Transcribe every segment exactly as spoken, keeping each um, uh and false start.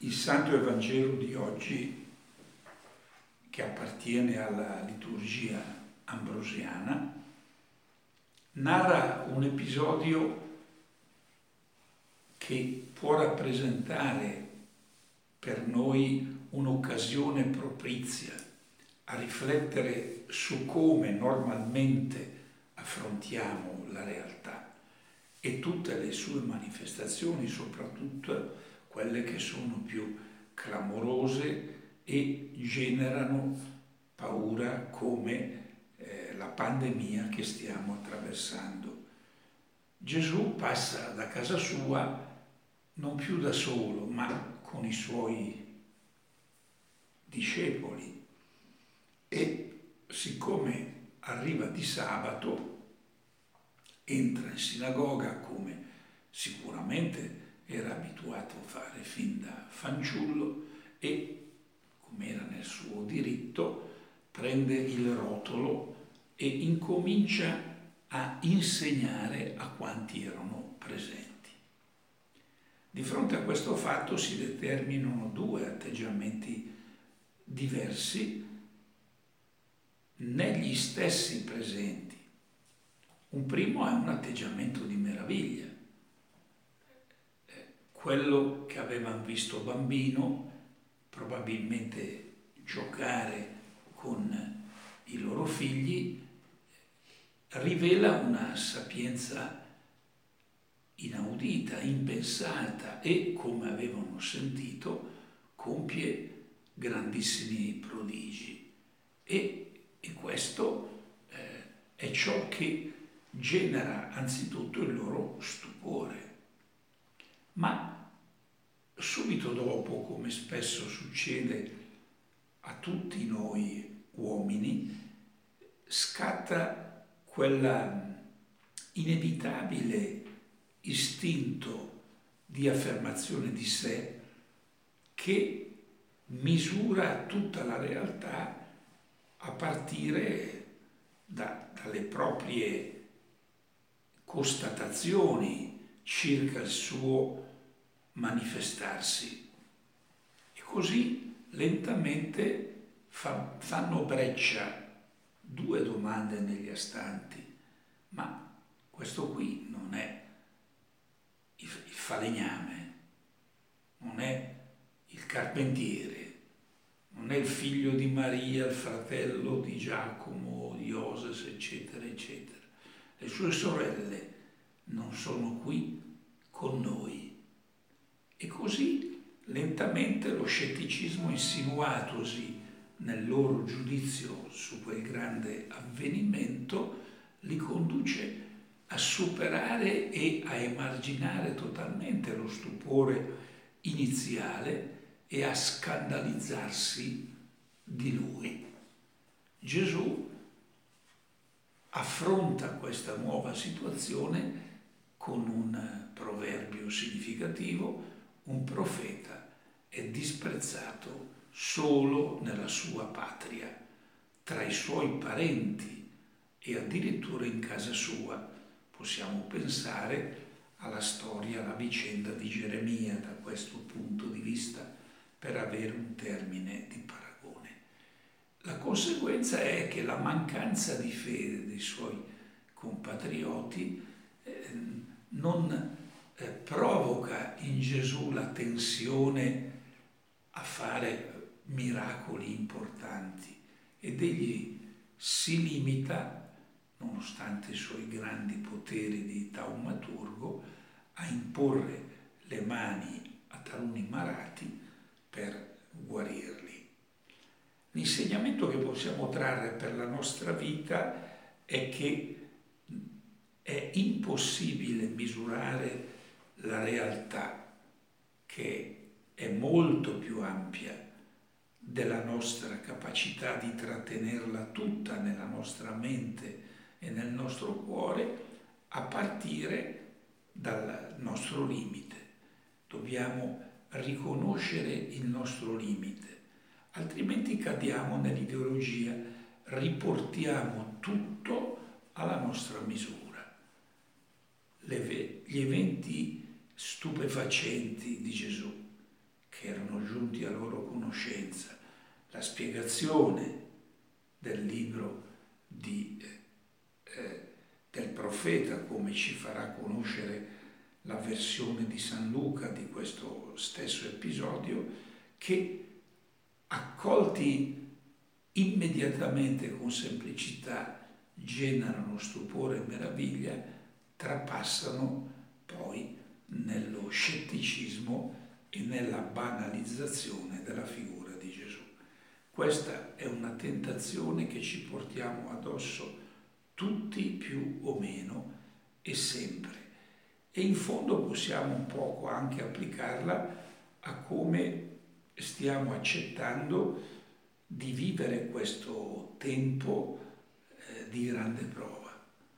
Il Santo Evangelo di oggi, che appartiene alla liturgia ambrosiana, narra un episodio che può rappresentare per noi un'occasione propizia a riflettere su come normalmente affrontiamo la realtà e tutte le sue manifestazioni, soprattutto quelle che sono più clamorose e generano paura, come eh, la pandemia che stiamo attraversando. Gesù passa da casa sua non più da solo, ma con i suoi discepoli, e siccome arriva di sabato entra in sinagoga, come sicuramente era abituato a fare fin da fanciullo, e come era nel suo diritto prende il rotolo e incomincia a insegnare a quanti erano presenti. Di fronte a questo fatto si determinano due atteggiamenti diversi negli stessi presenti. Un primo è un atteggiamento di meraviglia. Quello che avevano visto bambino, probabilmente giocare con i loro figli, rivela una sapienza inaudita, impensata, e, come avevano sentito, compie grandissimi prodigi. E, e questo eh, è ciò che genera anzitutto il loro stupore. Ma subito dopo, come spesso succede a tutti noi uomini, scatta quella inevitabile istinto di affermazione di sé che misura tutta la realtà a partire da, dalle proprie constatazioni circa il suo manifestarsi. E così lentamente fa, fanno breccia due domande negli astanti. Ma questo qui non è il, il falegname, non è il carpentiere, non è il figlio di Maria, il fratello di Giacomo, di Oses, eccetera, eccetera. Le sue sorelle non sono qui con noi. E così lentamente lo scetticismo insinuatosi nel loro giudizio su quel grande avvenimento li conduce a superare e a emarginare totalmente lo stupore iniziale e a scandalizzarsi di lui. Gesù affronta questa nuova situazione con un proverbio significativo: un profeta è disprezzato solo nella sua patria, tra i suoi parenti e addirittura in casa sua. Possiamo pensare alla storia, alla vicenda di Geremia da questo punto di vista, per avere un termine di paragone. La conseguenza è che la mancanza di fede dei suoi compatrioti eh, non eh, provoca in Gesù la tensione a fare miracoli importanti, ed egli si limita, nonostante i suoi grandi poteri di taumaturgo, a imporre le mani a taluni malati per guarirli. L'insegnamento che possiamo trarre per la nostra vita è che è impossibile misurare la realtà, che è molto più ampia della nostra capacità di trattenerla tutta nella nostra mente e nel nostro cuore, a partire dal nostro limite. Dobbiamo riconoscere il nostro limite, altrimenti cadiamo nell'ideologia, riportiamo tutto alla nostra misura. Le, gli eventi stupefacenti di Gesù che erano giunti a loro conoscenza la spiegazione del libro di, eh, del profeta, come ci farà conoscere la versione di San Luca di questo stesso episodio, che accolti immediatamente con semplicità generano stupore e meraviglia, trapassano poi nello scetticismo e nella banalizzazione della figura di Gesù. Questa è una tentazione che ci portiamo addosso tutti più o meno e sempre. E in fondo possiamo un poco anche applicarla a come stiamo accettando di vivere questo tempo eh, di grande prova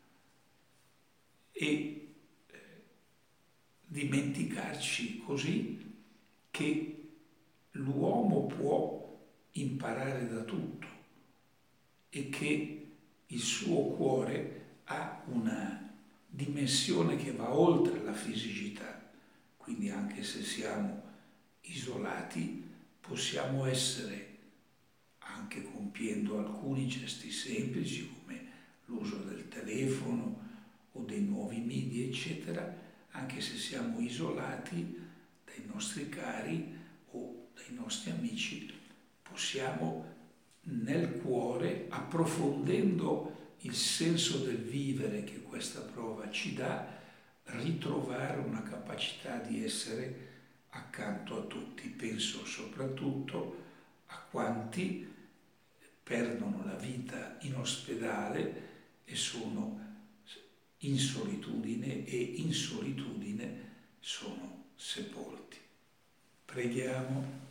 e eh, dimenticarci così che l'uomo può imparare da tutto e che il suo cuore ha una dimensione che va oltre la fisicità, quindi anche se siamo isolati possiamo essere, anche compiendo alcuni gesti semplici come l'uso del telefono o dei nuovi media eccetera, anche se siamo isolati dai nostri cari o dai nostri amici, possiamo nel cuore, approfondendo il senso del vivere che questa prova ci dà, ritrovare una capacità di essere accanto a tutti. Penso soprattutto a quanti perdono la vita in ospedale e sono in solitudine e in solitudine sono sepolti. Preghiamo.